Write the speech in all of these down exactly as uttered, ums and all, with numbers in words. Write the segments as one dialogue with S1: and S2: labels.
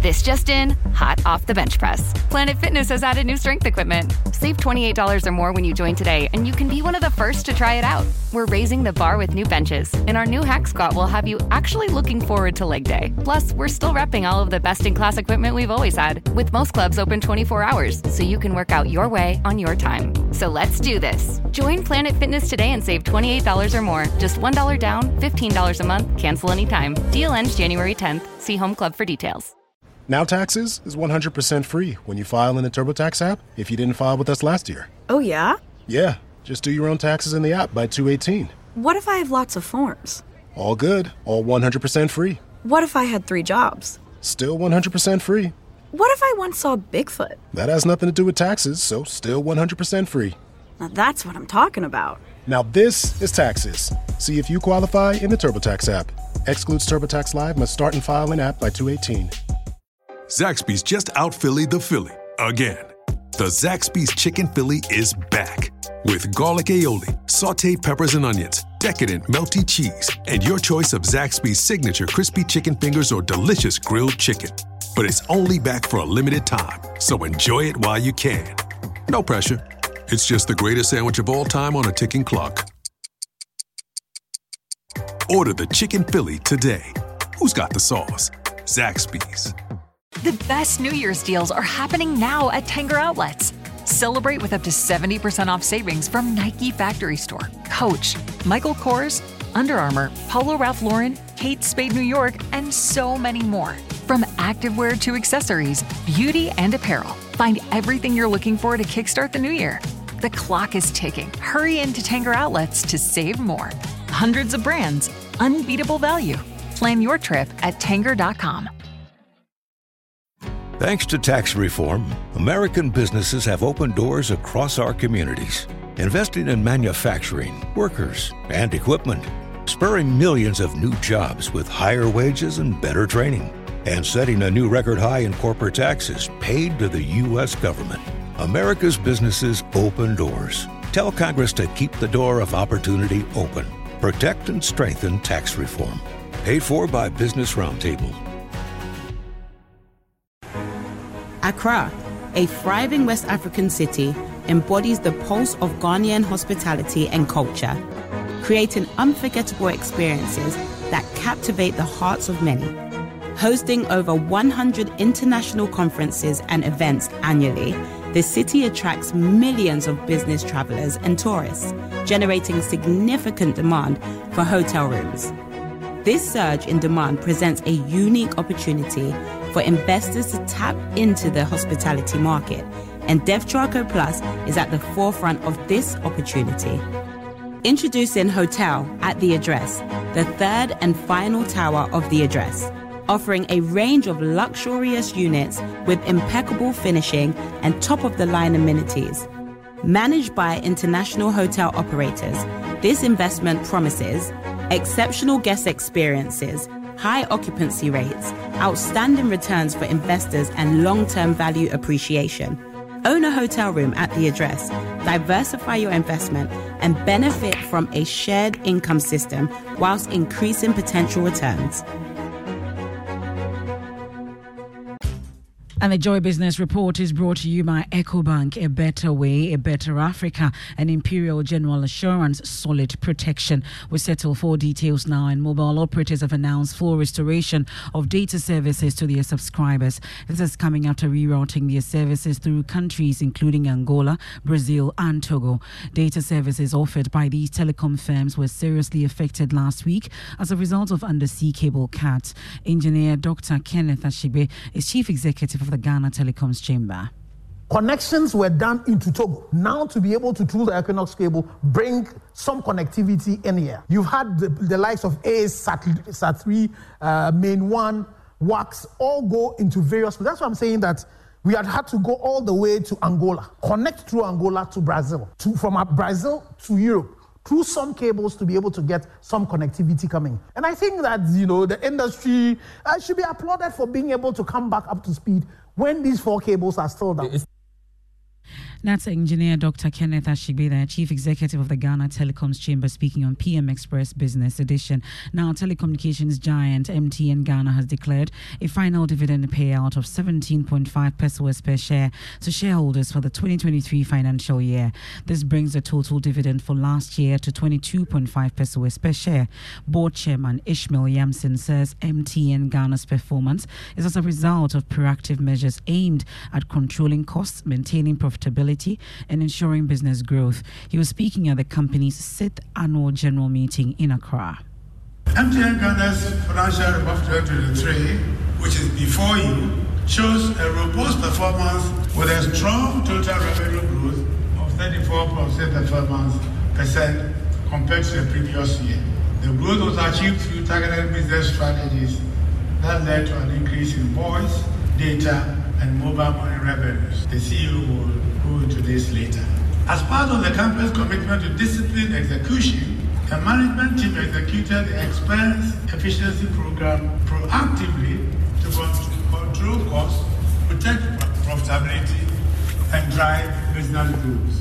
S1: This just in, hot off the bench press. Planet Fitness has added new strength equipment. Save twenty-eight dollars or more when you join today, and you can be one of the first to try it out. We're raising the bar with new benches, and our new Hack Squat will have you actually looking forward to leg day. Plus, we're still repping all of the best-in-class equipment we've always had, with most clubs open twenty-four hours, so you can work out your way on your time. So let's do this. Join Planet Fitness today and save twenty-eight dollars or more. Just one dollar down, fifteen dollars a month, cancel anytime. Deal ends January tenth. See Home Club for details.
S2: Now Taxes is one hundred percent free when you file in the TurboTax app if you didn't file with us last year.
S3: Oh, yeah?
S2: Yeah, just do your own taxes in the app by two eighteen.
S3: What if I have lots of forms?
S2: All good, all one hundred percent free.
S3: What if I had three jobs?
S2: Still one hundred percent free.
S3: What if I once saw Bigfoot?
S2: That has nothing to do with taxes, so still one hundred percent free.
S3: Now that's what I'm talking about.
S2: Now this is Taxes. See if you qualify in the TurboTax app. Excludes TurboTax Live, must start and file in app by two eighteen.
S4: Zaxby's just out-Philly the Philly again. The Zaxby's Chicken Philly is back. With garlic aioli, sauteed peppers and onions, decadent melty cheese, and your choice of Zaxby's signature crispy chicken fingers or delicious grilled chicken. But it's only back for a limited time, so enjoy it while you can. No pressure. It's just the greatest sandwich of all time on a ticking clock. Order the Chicken Philly today. Who's got the sauce? Zaxby's.
S5: The best New Year's deals are happening now at Tanger Outlets. Celebrate with up to seventy percent off savings from Nike Factory Store, Coach, Michael Kors, Under Armour, Polo Ralph Lauren, Kate Spade New York, and so many more. From activewear to accessories, beauty and apparel, find everything you're looking for to kickstart the new year. The clock is ticking. Hurry into Tanger Outlets to save more. Hundreds of brands, unbeatable value. Plan your trip at Tanger dot com.
S6: Thanks to tax reform, American businesses have opened doors across our communities, investing in manufacturing, workers, and equipment, spurring millions of new jobs with higher wages and better training, and setting a new record high in corporate taxes paid to the U S government. America's businesses open doors. Tell Congress to keep the door of opportunity open. Protect and strengthen tax reform. Paid for by Business Roundtable.
S7: Accra, a thriving West African city, embodies the pulse of Ghanaian hospitality and culture, creating unforgettable experiences that captivate the hearts of many. Hosting over one hundred international conferences and events annually, the city attracts millions of business travelers and tourists, generating significant demand for hotel rooms. This surge in demand presents a unique opportunity for investors to tap into the hospitality market, and DevTraco Plus is at the forefront of this opportunity. Introducing Hotel at the Address, the third and final tower of the Address, offering a range of luxurious units with impeccable finishing and top-of-the-line amenities. Managed by international hotel operators, this investment promises exceptional guest experiences, high occupancy rates, outstanding returns for investors, and long-term value appreciation. Own a hotel room at the Address, diversify your investment, and benefit from a shared income system whilst increasing potential returns.
S8: And the Joy Business Report is brought to you by EcoBank, a better way, a better Africa, and Imperial General Assurance, solid protection. We settle for details now, and mobile operators have announced full restoration of data services to their subscribers. This is coming after rerouting their services through countries including Angola, Brazil, and Togo. Data services offered by these telecom firms were seriously affected last week as a result of undersea cable cuts. Engineer Doctor Kenneth Ashibe is Chief Executive of the Ghana Telecoms Chamber.
S9: Connections were done into Togo. Now to be able to, through the Equinox cable, bring some connectivity in here. You've had the, the likes of A S, Sat three, uh, Main one, W A X, all go into various... That's why I'm saying that we had had to go all the way to Angola, connect through Angola to Brazil, to, from Brazil to Europe, through some cables to be able to get some connectivity coming. And I think that, you know, the industry uh, should be applauded for being able to come back up to speed when these four cables are still down.
S8: That's engineer Doctor Kenneth Ashigbe, the Chief Executive of the Ghana Telecoms Chamber, speaking on P M Express Business Edition. Now, telecommunications giant M T N Ghana has declared a final dividend payout of seventeen point five pesos per share to shareholders for the twenty twenty-three financial year. This brings the total dividend for last year to twenty-two point five pesos per share. Board Chairman Ishmael Yamson says M T N Ghana's performance is as a result of proactive measures aimed at controlling costs, maintaining profitability, and ensuring business growth. He was speaking at the company's sixth annual general meeting in Accra.
S10: M T N Ghana's financial report twenty twenty-three, which is before you, shows a robust performance with a strong total revenue growth of thirty-four percent compared to the previous year. The growth was achieved through targeted business strategies that led to an increase in voice, data, and mobile money revenues. The C E O will go into this later. As part of the company's commitment to disciplined execution, the management team executed the expense efficiency program proactively to control costs, protect profitability, and drive business growth.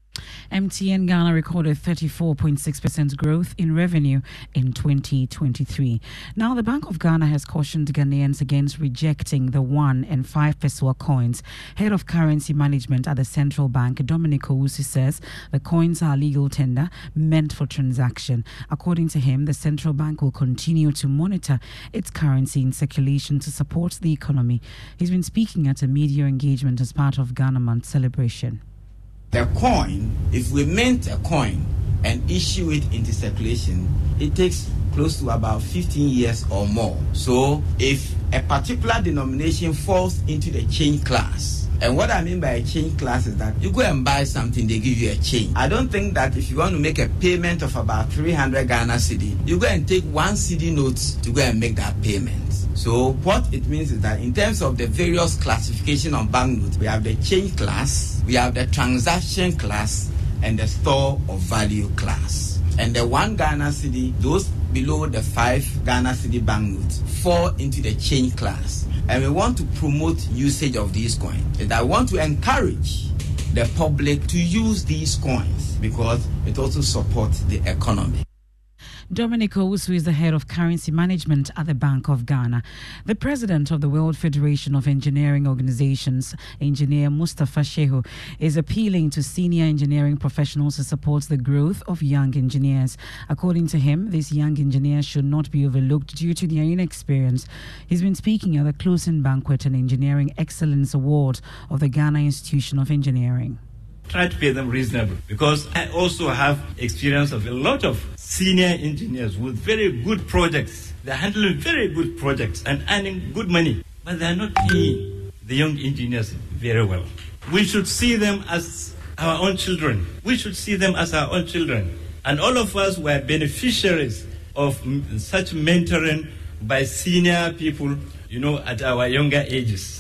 S8: M T N Ghana recorded thirty-four point six percent growth in revenue in twenty twenty-three. Now, the Bank of Ghana has cautioned Ghanaians against rejecting the one and five peso coins. Head of Currency Management at the Central Bank, Dominic Owusu, says the coins are legal tender meant for transaction. According to him, the Central Bank will continue to monitor its currency in circulation to support the economy. He's been speaking at a media engagement as part of Ghana Month celebration.
S11: The coin, if we mint a coin and issue it into circulation, it takes close to about fifteen years or more. So if a particular denomination falls into the change class, and what I mean by a change class is that you go and buy something, they give you a change. I don't think that if you want to make a payment of about three hundred Ghana cedi, you go and take one cedi note to go and make that payment. So what it means is that in terms of the various classification of banknotes, we have the change class, we have the transaction class, and the store of value class. And the one Ghana cedi, those below the five Ghana cedi banknotes fall into the change class. And we want to promote usage of these coins. And I want to encourage the public to use these coins because it also supports the economy.
S8: Dominic Owusu is the head of currency management at the Bank of Ghana. The president of the World Federation of Engineering Organizations, Engineer Mustafa Shehu, is appealing to senior engineering professionals to support the growth of young engineers. According to him, these young engineers should not be overlooked due to their inexperience. He's been speaking at the closing banquet and Engineering Excellence Award of the Ghana Institution of Engineering.
S12: Try to pay them reasonable, because I also have experience of a lot of senior engineers with very good projects. They're handling very good projects and earning good money, but they're not paying the young engineers very well. We should see them as our own children. We should see them as our own children. And all of us were beneficiaries of such mentoring by senior people, you know, at our younger ages.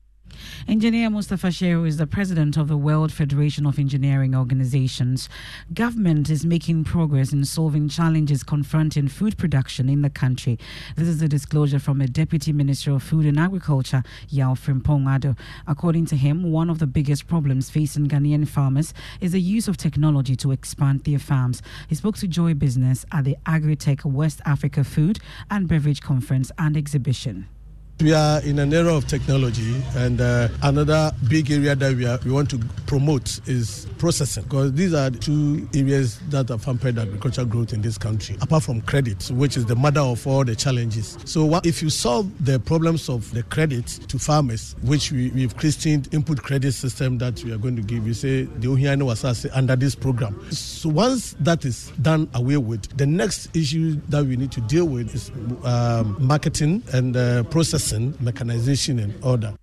S8: Engineer Mustafa Shehu is the president of the World Federation of Engineering Organizations. Government is making progress in solving challenges confronting food production in the country. This is a disclosure from a Deputy Minister of Food and Agriculture, Yao Frimpong Ado. According to him, one of the biggest problems facing Ghanaian farmers is the use of technology to expand their farms. He spoke to Joy Business at the Agritech West Africa Food and Beverage Conference and Exhibition.
S13: We are in an era of technology, and uh, another big area that we, are, we want to promote is processing, because these are two areas that have hampered agricultural growth in this country, apart from credit, which is the mother of all the challenges. So what, if you solve the problems of the credit to farmers, which we, we've christened input credit system that we are going to give, you say the Ohiano Wasase under this program. So once that is done away with, the next issue that we need to deal with is um, marketing and uh, processing, mechanization and order.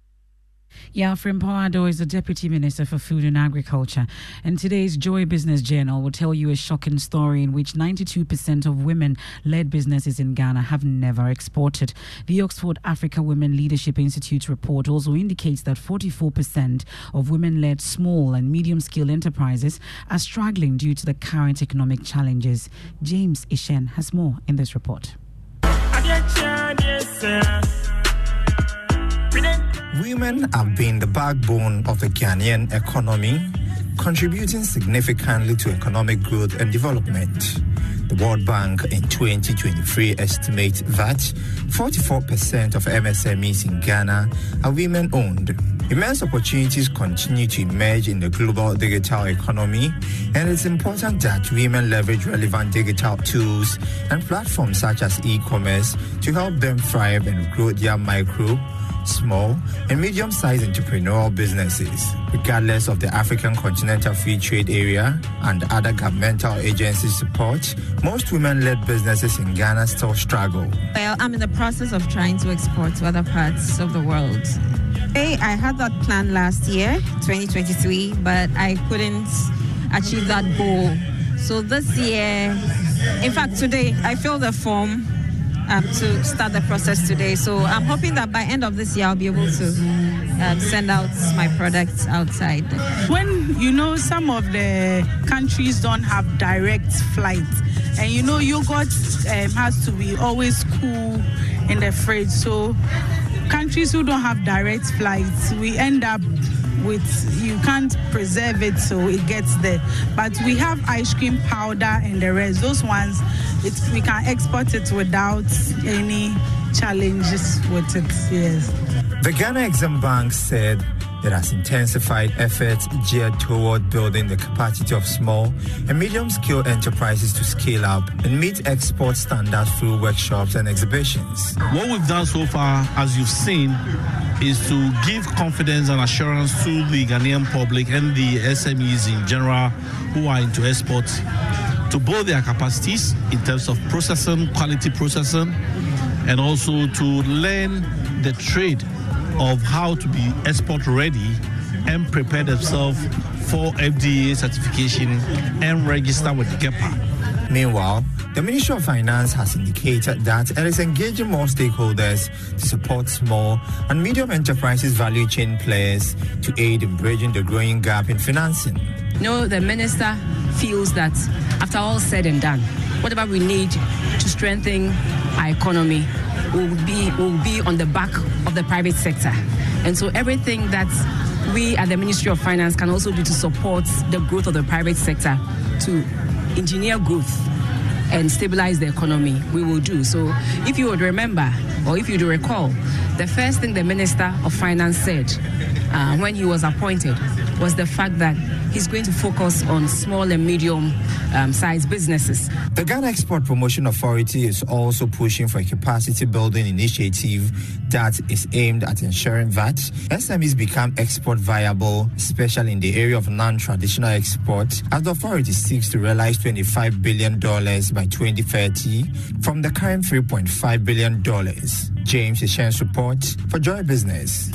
S8: Yao Frimpong Ado is the Deputy Minister for Food and Agriculture. And today's Joy Business Journal will tell you a shocking story in which ninety-two percent of women-led businesses in Ghana have never exported. The Oxford Africa Women Leadership Institute report also indicates that forty-four percent of women-led small and medium-scale enterprises are struggling due to the current economic challenges. James Ishen has more in this report.
S14: Women have been the backbone of the Ghanaian economy contributing significantly to economic growth and development. The World Bank in twenty twenty-three estimates that forty-four percent of M S M Es in Ghana are women-owned. Immense opportunities continue to emerge in the global digital economy, and it's important that women leverage relevant digital tools and platforms such as e-commerce to help them thrive and grow their micro, small, and medium-sized entrepreneurial businesses. Regardless of the African Continental Free Trade Area and other governmental agencies' support, most women-led businesses in Ghana still struggle.
S15: Well, I'm in the process of trying to export to other parts of the world. Hey, I had that plan last year, twenty twenty-three, but I couldn't achieve that goal. So this year, in fact, today, I filled the form um, to start the process today. So I'm hoping that by end of this year, I'll be able to um, send out my products outside.
S16: When, you know, some of the countries don't have direct flights, and, you know, yogurt um, has to be always cool in the fridge. So countries who don't have direct flights, we end up with, you can't preserve it so it gets there. But we have ice cream powder and the rest. Those ones, it's, we can export it without any challenges with it, yes.
S14: The Ghana Exim Bank said it has intensified efforts geared toward building the capacity of small and medium-scale enterprises to scale up and meet export standards through workshops and exhibitions.
S17: What we've done so far, as you've seen, is to give confidence and assurance to the Ghanaian public and the S M Es in general who are into exports to build their capacities in terms of processing, quality processing, and also to learn the trade of how to be export ready and prepare themselves for F D A certification and register with GEPA.
S14: Meanwhile, the Ministry of Finance has indicated that it is engaging more stakeholders to support small and medium enterprises value chain players to aid in bridging the growing gap in financing.
S18: No, the minister feels that after all said and done, whatever we need to strengthen our economy will be will be on the back of the private sector. And so everything that we at the Ministry of Finance can also do to support the growth of the private sector, to engineer growth and stabilize the economy, we will do. So if you would remember, or if you do recall, the first thing the Minister of Finance said uh, when he was appointed was the fact that he's going to focus on small and medium um, sized businesses.
S14: The Ghana Export Promotion Authority is also pushing for a capacity building initiative that is aimed at ensuring that S M Es become export viable, especially in the area of non-traditional export, as the authority seeks to realize twenty-five billion dollars by twenty thirty from the current three point five billion dollars. James Ishen's report for Joy Business.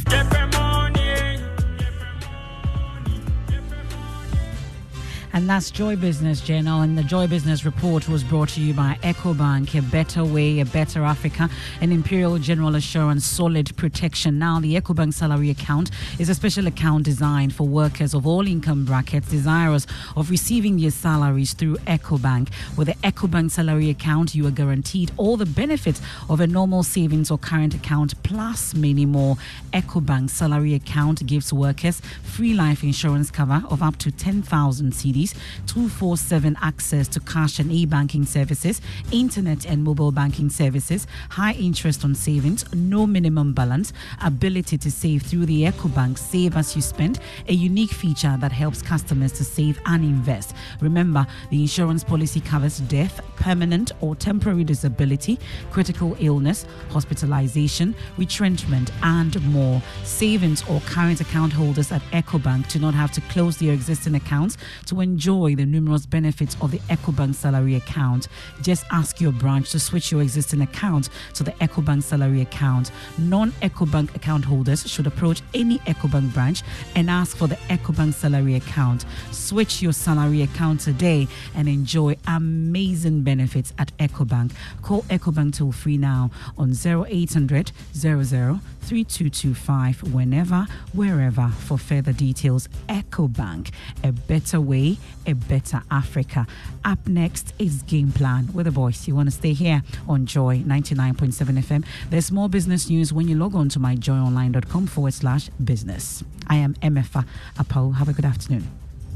S8: And that's Joy Business Journal. And the Joy Business Report was brought to you by EcoBank, a better way, a better Africa, and Imperial General Assurance, solid protection. Now, the EcoBank salary account is a special account designed for workers of all income brackets desirous of receiving their salaries through EcoBank. With the EcoBank salary account, you are guaranteed all the benefits of a normal savings or current account, plus many more. EcoBank salary account gives workers free life insurance cover of up to ten thousand cedis, two forty-seven access to cash and e-banking services, internet and mobile banking services, high interest on savings, no minimum balance, ability to save through the EcoBank Save As You Spend, a unique feature that helps customers to save and invest. Remember, the insurance policy covers death, permanent or temporary disability, critical illness, hospitalization, retrenchment, and more. Savings or current account holders at EcoBank do not have to close their existing accounts to enjoy the numerous benefits of the EcoBank salary account. Just ask your branch to switch your existing account to the EcoBank salary account. Non-EcoBank account holders should approach any EcoBank branch and ask for the EcoBank salary account. Switch your salary account today and enjoy amazing benefits at EcoBank. Call EcoBank toll free now on zero eight hundred, zero zero, three two two five whenever, wherever for further details. EcoBank, a better way, a better Africa. Up next is Game Plan with a voice. You want to stay here on Joy ninety-nine point seven F M. There's more business news when you log on to myjoyonline.com forward slash business. I am M F A Apau. Have a good afternoon.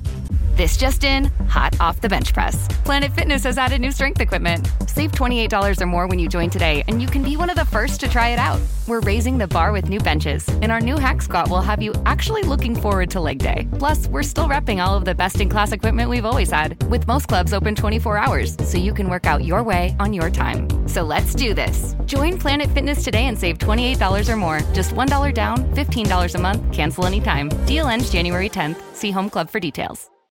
S1: This just in, hot off the bench press. Planet Fitness has added new strength equipment. Save twenty-eight dollars or more when you join today, and you can be one of the first to try it out. We're raising the bar with new benches, and our new hack squat will have you actually looking forward to leg day. Plus, we're still repping all of the best-in-class equipment we've always had, with most clubs open twenty-four hours, so you can work out your way on your time. So let's do this. Join Planet Fitness today and save twenty-eight dollars or more. Just one dollar down, fifteen dollars a month, cancel anytime. Deal ends January tenth. See Home Club for details.